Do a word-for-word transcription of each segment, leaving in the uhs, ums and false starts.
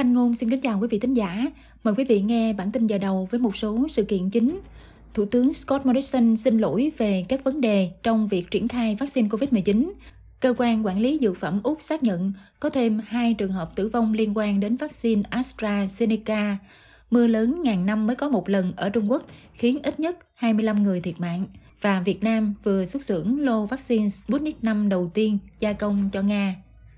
Thanh Ngôn xin kính chào quý vị thính giả. Mời quý vị nghe bản tin giờ đầu với một số sự kiện chính. Thủ tướng Scott Morrison xin lỗi về các vấn đề trong việc triển khai vaccine covid mười chín. Cơ quan quản lý dược phẩm Úc xác nhận có thêm hai trường hợp tử vong liên quan đến vaccine AstraZeneca. Mưa lớn ngàn năm mới có một lần ở Trung Quốc khiến ít nhất hai mươi lăm người thiệt mạng. Và Việt Nam vừa xuất xưởng lô vaccine Sputnik năm đầu tiên gia công cho Nga.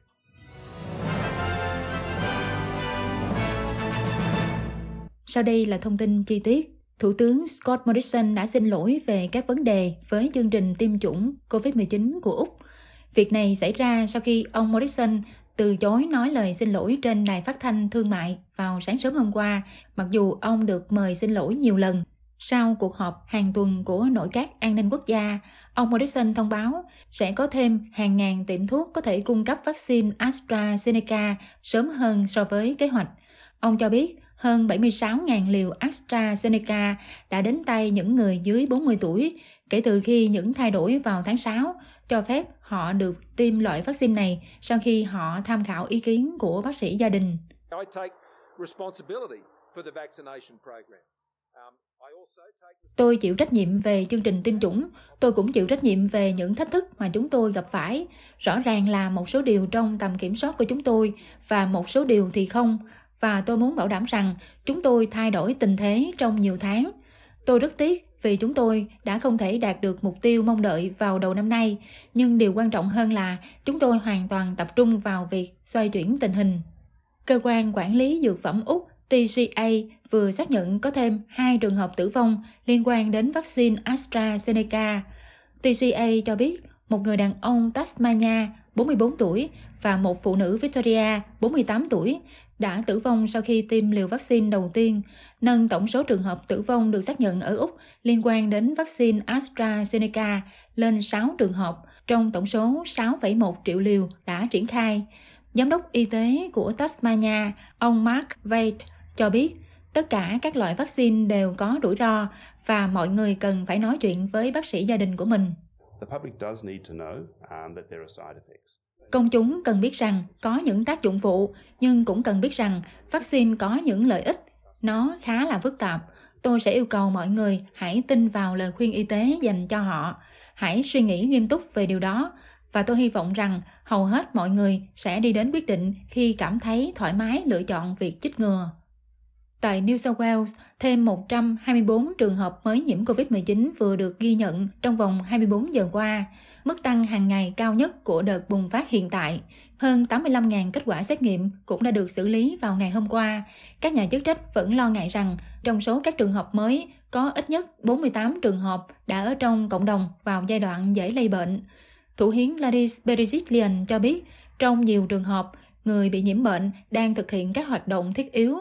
Sau đây là thông tin chi tiết. Thủ tướng Scott Morrison đã xin lỗi về các vấn đề với chương trình tiêm chủng covid mười chín của Úc. Việc này xảy ra sau khi ông Morrison từ chối nói lời xin lỗi trên đài phát thanh thương mại vào sáng sớm hôm qua, mặc dù ông được mời xin lỗi nhiều lần. Sau cuộc họp hàng tuần của Nội các An ninh Quốc gia, ông Morrison thông báo sẽ có thêm hàng ngàn tiệm thuốc có thể cung cấp vaccine AstraZeneca sớm hơn so với kế hoạch. Ông cho biết hơn bảy mươi sáu nghìn liều AstraZeneca đã đến tay những người dưới bốn mươi tuổi kể từ khi những thay đổi vào tháng sáu cho phép họ được tiêm loại vaccine này sau khi họ tham khảo ý kiến của bác sĩ gia đình. Tôi chịu trách nhiệm về chương trình tiêm chủng, tôi cũng chịu trách nhiệm về những thách thức mà chúng tôi gặp phải. Rõ ràng là một số điều trong tầm kiểm soát của chúng tôi và một số điều thì không. Và tôi muốn bảo đảm rằng chúng tôi thay đổi tình thế trong nhiều tháng. Tôi rất tiếc vì chúng tôi đã không thể đạt được mục tiêu mong đợi vào đầu năm nay, nhưng điều quan trọng hơn là chúng tôi hoàn toàn tập trung vào việc xoay chuyển tình hình. Cơ quan quản lý dược phẩm Úc T C A vừa xác nhận có thêm hai trường hợp tử vong liên quan đến vaccine AstraZeneca. T C A cho biết một người đàn ông Tasmania bốn mươi bốn tuổi và một phụ nữ Victoria bốn mươi tám tuổi đã tử vong sau khi tiêm liều vaccine đầu tiên, nâng tổng số trường hợp tử vong được xác nhận ở Úc liên quan đến vaccine AstraZeneca lên sáu trường hợp trong tổng số sáu phẩy một triệu liều đã triển khai. Giám đốc y tế của Tasmania, ông Mark Waite, cho biết tất cả các loại vaccine đều có rủi ro và mọi người cần phải nói chuyện với bác sĩ gia đình của mình. Công chúng cần biết rằng có những tác dụng phụ, nhưng cũng cần biết rằng vaccine có những lợi ích. Nó khá là phức tạp. Tôi sẽ yêu cầu mọi người hãy tin vào lời khuyên y tế dành cho họ. Hãy suy nghĩ nghiêm túc về điều đó. Và tôi hy vọng rằng hầu hết mọi người sẽ đi đến quyết định khi cảm thấy thoải mái lựa chọn việc chích ngừa. Tại New South Wales, thêm một trăm hai mươi bốn trường hợp mới nhiễm covid mười chín vừa được ghi nhận trong vòng hai mươi bốn giờ qua, mức tăng hàng ngày cao nhất của đợt bùng phát hiện tại. Hơn tám mươi lăm nghìn kết quả xét nghiệm cũng đã được xử lý vào ngày hôm qua. Các nhà chức trách vẫn lo ngại rằng trong số các trường hợp mới, có ít nhất bốn mươi tám trường hợp đã ở trong cộng đồng vào giai đoạn dễ lây bệnh. Thủ hiến Gladys Berejiklian cho biết, trong nhiều trường hợp, người bị nhiễm bệnh đang thực hiện các hoạt động thiết yếu.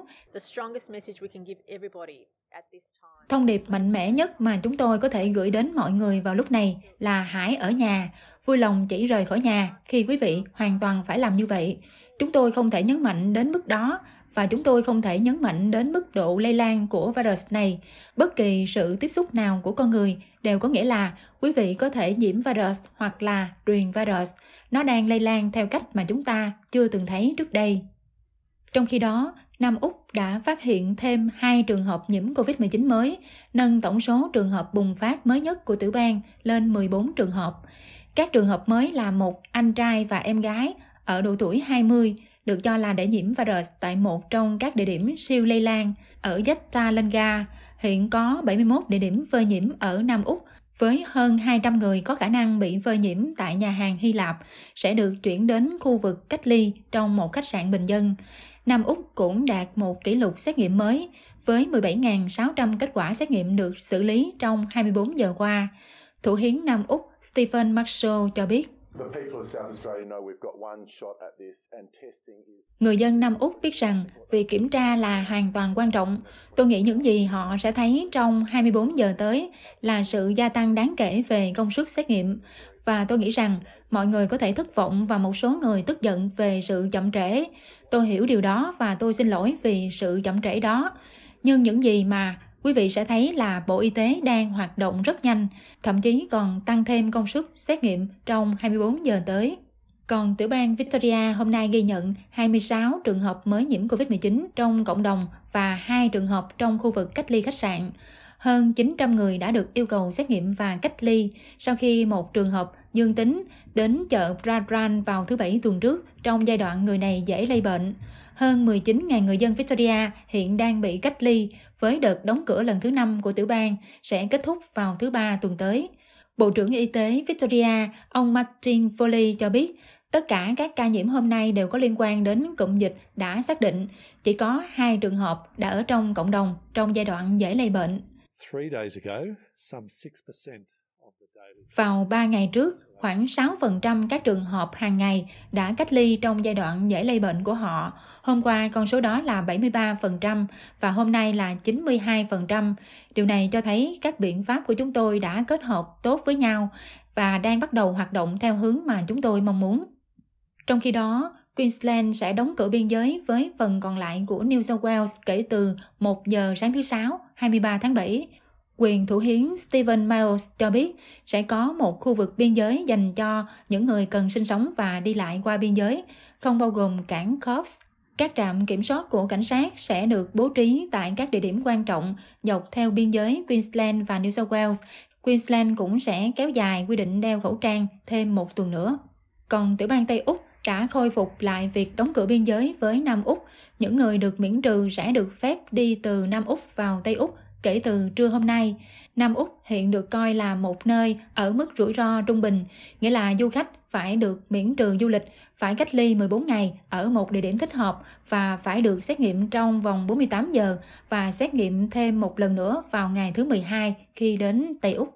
Thông điệp mạnh mẽ nhất mà chúng tôi có thể gửi đến mọi người vào lúc này là hãy ở nhà, vui lòng chỉ rời khỏi nhà khi quý vị hoàn toàn phải làm như vậy. Chúng tôi không thể nhấn mạnh đến mức đó và chúng tôi không thể nhấn mạnh đến mức độ lây lan của virus này. Bất kỳ sự tiếp xúc nào của con người đều có nghĩa là quý vị có thể nhiễm virus hoặc là truyền virus. Nó đang lây lan theo cách mà chúng ta chưa từng thấy trước đây. Trong khi đó, Nam Úc đã phát hiện thêm hai trường hợp nhiễm covid mười chín mới, nâng tổng số trường hợp bùng phát mới nhất của tiểu bang lên mười bốn trường hợp. Các trường hợp mới là một anh trai và em gái ở độ tuổi hai mươi, được cho là đã nhiễm virus tại một trong các địa điểm siêu lây lan ở Yattalinga. Hiện có bảy mươi mốt địa điểm phơi nhiễm ở Nam Úc, với hơn hai trăm người có khả năng bị phơi nhiễm tại nhà hàng Hy Lạp sẽ được chuyển đến khu vực cách ly trong một khách sạn bình dân. Nam Úc cũng đạt một kỷ lục xét nghiệm mới với mười bảy nghìn sáu trăm kết quả xét nghiệm được xử lý trong hai mươi bốn giờ qua. Thủ hiến Nam Úc Stephen Marshall cho biết, người dân Nam Úc biết rằng việc kiểm tra là hoàn toàn quan trọng. Tôi nghĩ những gì họ sẽ thấy trong hai mươi bốn giờ tới là sự gia tăng đáng kể về công suất xét nghiệm. Và tôi nghĩ rằng mọi người có thể thất vọng và một số người tức giận về sự chậm trễ. Tôi hiểu điều đó và tôi xin lỗi vì sự chậm trễ đó. Nhưng những gì mà quý vị sẽ thấy là Bộ Y tế đang hoạt động rất nhanh, thậm chí còn tăng thêm công suất xét nghiệm trong hai mươi bốn giờ tới. Còn tiểu bang Victoria hôm nay ghi nhận hai mươi sáu trường hợp mới nhiễm covid mười chín trong cộng đồng và hai trường hợp trong khu vực cách ly khách sạn. Hơn chín trăm người đã được yêu cầu xét nghiệm và cách ly sau khi một trường hợp dương tính đến chợ Bradran vào thứ Bảy tuần trước trong giai đoạn người này dễ lây bệnh. Hơn mười chín nghìn người dân Victoria hiện đang bị cách ly với đợt đóng cửa lần thứ năm của tiểu bang sẽ kết thúc vào thứ Ba tuần tới. Bộ trưởng Y tế Victoria, ông Martin Foley cho biết tất cả các ca nhiễm hôm nay đều có liên quan đến cụm dịch đã xác định, chỉ có hai trường hợp đã ở trong cộng đồng trong giai đoạn dễ lây bệnh. Vào ba ngày trước, khoảng sáu phần trăm các trường hợp hàng ngày đã cách ly trong giai đoạn dễ lây bệnh của họ. Hôm qua con số đó là bảy mươi ba phần trăm và hôm nay là chín mươi hai phần trăm. Điều này cho thấy các biện pháp của chúng tôi đã kết hợp tốt với nhau và đang bắt đầu hoạt động theo hướng mà chúng tôi mong muốn. Trong khi đó, Queensland sẽ đóng cửa biên giới với phần còn lại của New South Wales kể từ một giờ sáng thứ Sáu, hai mươi ba tháng bảy. Quyền thủ hiến Stephen Miles cho biết sẽ có một khu vực biên giới dành cho những người cần sinh sống và đi lại qua biên giới, không bao gồm cảng Coffs. Các trạm kiểm soát của cảnh sát sẽ được bố trí tại các địa điểm quan trọng dọc theo biên giới Queensland và New South Wales. Queensland cũng sẽ kéo dài quy định đeo khẩu trang thêm một tuần nữa. Còn tiểu bang Tây Úc đã khôi phục lại việc đóng cửa biên giới với Nam Úc. Những người được miễn trừ sẽ được phép đi từ Nam Úc vào Tây Úc kể từ trưa hôm nay. Nam Úc hiện được coi là một nơi ở mức rủi ro trung bình, nghĩa là du khách phải được miễn trừ du lịch, phải cách ly mười bốn ngày ở một địa điểm thích hợp và phải được xét nghiệm trong vòng bốn mươi tám giờ và xét nghiệm thêm một lần nữa vào ngày thứ mười hai khi đến Tây Úc.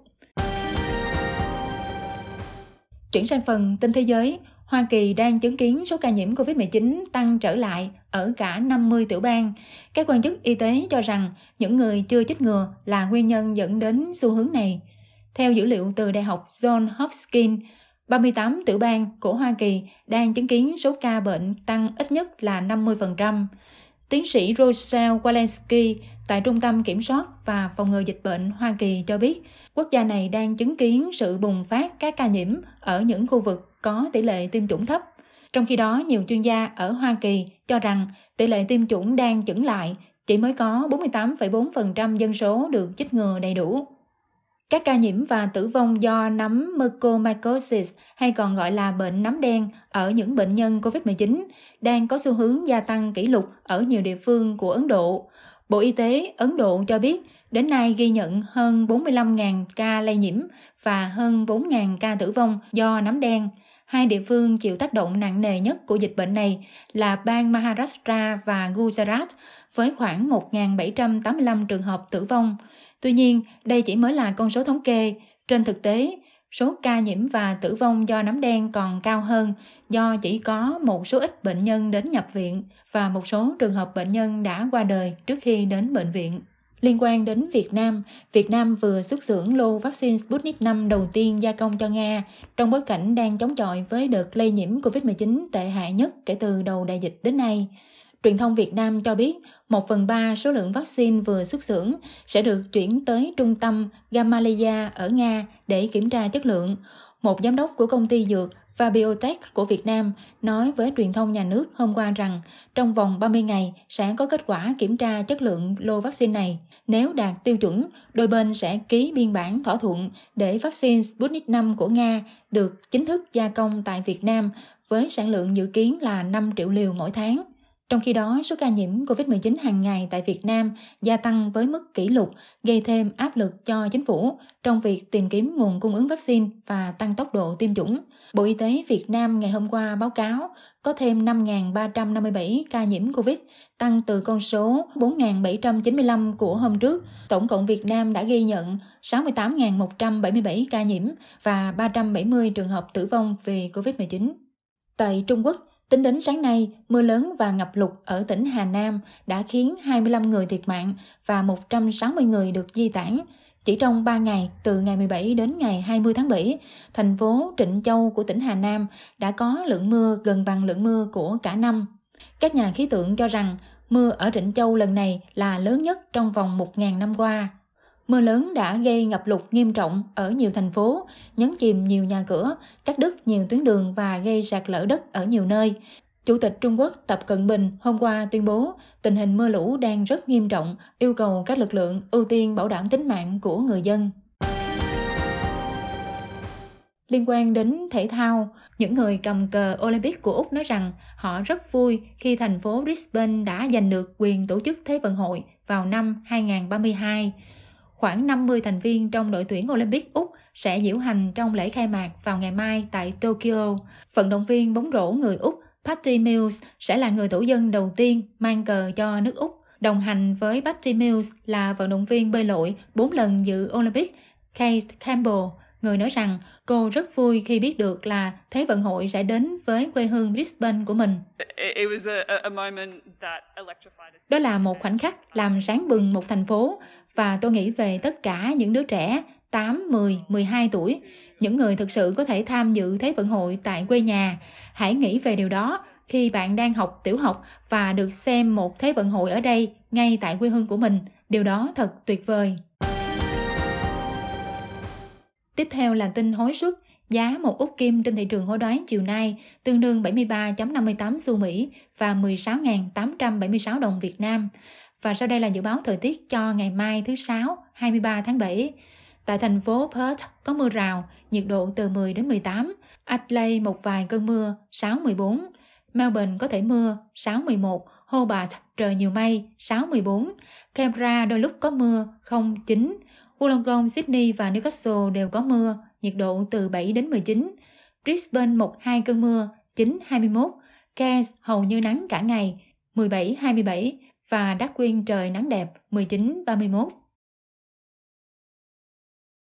Chuyển sang phần tin thế giới, Hoa Kỳ đang chứng kiến số ca nhiễm covid mười chín tăng trở lại ở cả năm mươi tiểu bang. Các quan chức y tế cho rằng những người chưa chích ngừa là nguyên nhân dẫn đến xu hướng này. Theo dữ liệu từ Đại học Johns Hopkins, ba mươi tám tiểu bang của Hoa Kỳ đang chứng kiến số ca bệnh tăng ít nhất là năm mươi phần trăm. Tiến sĩ Rochelle Walensky tại Trung tâm Kiểm soát và Phòng ngừa Dịch bệnh Hoa Kỳ cho biết quốc gia này đang chứng kiến sự bùng phát các ca nhiễm ở những khu vực có tỷ lệ tiêm chủng thấp. Trong khi đó, nhiều chuyên gia ở Hoa Kỳ cho rằng tỷ lệ tiêm chủng đang chững lại, chỉ mới có bốn mươi tám phẩy bốn phần trăm dân số được chích ngừa đầy đủ. Các ca nhiễm và tử vong do nấm mucormycosis hay còn gọi là bệnh nấm đen ở những bệnh nhân covid mười chín đang có xu hướng gia tăng kỷ lục ở nhiều địa phương của Ấn Độ. Bộ Y tế Ấn Độ cho biết đến nay ghi nhận hơn bốn mươi lăm nghìn ca lây nhiễm và hơn bốn nghìn ca tử vong do nấm đen. Hai địa phương chịu tác động nặng nề nhất của dịch bệnh này là bang Maharashtra và Gujarat với khoảng một nghìn bảy trăm tám mươi lăm trường hợp tử vong. Tuy nhiên, đây chỉ mới là con số thống kê. Trên thực tế, số ca nhiễm và tử vong do nấm đen còn cao hơn do chỉ có một số ít bệnh nhân đến nhập viện và một số trường hợp bệnh nhân đã qua đời trước khi đến bệnh viện. Liên quan đến Việt Nam, Việt Nam vừa xuất xưởng lô vaccine Sputnik năm đầu tiên gia công cho Nga trong bối cảnh đang chống chọi với đợt lây nhiễm covid mười chín tệ hại nhất kể từ đầu đại dịch đến nay. Truyền thông Việt Nam cho biết một phần ba số lượng vaccine vừa xuất xưởng sẽ được chuyển tới trung tâm Gamaleya ở Nga để kiểm tra chất lượng. Một giám đốc của công ty dược Vabiotech của Việt Nam nói với truyền thông nhà nước hôm qua rằng trong vòng ba mươi ngày sẽ có kết quả kiểm tra chất lượng lô vaccine này. Nếu đạt tiêu chuẩn, đôi bên sẽ ký biên bản thỏa thuận để vaccine Sputnik năm của Nga được chính thức gia công tại Việt Nam với sản lượng dự kiến là năm triệu liều mỗi tháng. Trong khi đó, số ca nhiễm covid mười chín hàng ngày tại Việt Nam gia tăng với mức kỷ lục, gây thêm áp lực cho chính phủ trong việc tìm kiếm nguồn cung ứng vaccine và tăng tốc độ tiêm chủng. Bộ Y tế Việt Nam ngày hôm qua báo cáo có thêm năm nghìn ba trăm năm mươi bảy ca nhiễm Covid, tăng từ con số bốn nghìn bảy trăm chín mươi lăm của hôm trước. Tổng cộng Việt Nam đã ghi nhận sáu mươi tám nghìn một trăm bảy mươi bảy ca nhiễm và ba trăm bảy mươi trường hợp tử vong vì covid mười chín. Tại Trung Quốc, tính đến sáng nay, mưa lớn và ngập lụt ở tỉnh Hà Nam đã khiến hai mươi lăm người thiệt mạng và một trăm sáu mươi người được di tản. Chỉ trong ba ngày, từ ngày mười bảy đến ngày hai mươi tháng bảy, thành phố Trịnh Châu của tỉnh Hà Nam đã có lượng mưa gần bằng lượng mưa của cả năm. Các nhà khí tượng cho rằng mưa ở Trịnh Châu lần này là lớn nhất trong vòng một nghìn năm qua. Mưa lớn đã gây ngập lụt nghiêm trọng ở nhiều thành phố, nhấn chìm nhiều nhà cửa, cắt đứt nhiều tuyến đường và gây sạt lở đất ở nhiều nơi. Chủ tịch Trung Quốc Tập Cận Bình hôm qua tuyên bố tình hình mưa lũ đang rất nghiêm trọng, yêu cầu các lực lượng ưu tiên bảo đảm tính mạng của người dân. Liên quan đến thể thao, những người cầm cờ Olympic của Úc nói rằng họ rất vui khi thành phố Brisbane đã giành được quyền tổ chức Thế vận hội vào năm hai không ba hai. Khoảng năm mươi thành viên trong đội tuyển Olympic Úc sẽ diễu hành trong lễ khai mạc vào ngày mai tại Tokyo. Vận động viên bóng rổ người Úc Patty Mills sẽ là người thổ dân đầu tiên mang cờ cho nước Úc. Đồng hành với Patty Mills là vận động viên bơi lội bốn lần dự Olympic Kate Campbell. Người nói rằng cô rất vui khi biết được là Thế vận hội sẽ đến với quê hương Brisbane của mình. Đó là một khoảnh khắc làm sáng bừng một thành phố và tôi nghĩ về tất cả những đứa trẻ tám, mười, mười hai tuổi, những người thực sự có thể tham dự Thế vận hội tại quê nhà. Hãy nghĩ về điều đó khi bạn đang học tiểu học và được xem một Thế vận hội ở đây ngay tại quê hương của mình. Điều đó thật tuyệt vời. Tiếp theo là tin hối suất. Giá một úc kim trên thị trường hối đoái chiều nay tương đương bảy mươi ba phẩy năm mươi tám xu Mỹ và mười sáu nghìn tám trăm bảy mươi sáu đồng Việt Nam. Và sau đây là dự báo thời tiết cho ngày mai thứ Sáu, hai mươi ba tháng bảy. Tại thành phố Perth có mưa rào, nhiệt độ từ mười đến mười tám. Adelaide một vài cơn mưa, sáu mười bốn. Melbourne có thể mưa, sáu mười một. Hobart trời nhiều mây, sáu mười bốn. Canberra đôi lúc có mưa, không chín. Wollongong, Sydney và Newcastle đều có mưa, nhiệt độ từ bảy đến mười chín. Brisbane một hai cơn mưa, chín hai mươi mốt. Cairns hầu như nắng cả ngày, mười bảy hai mươi bảy. Và Darwin trời nắng đẹp, mười chín ba mươi mốt.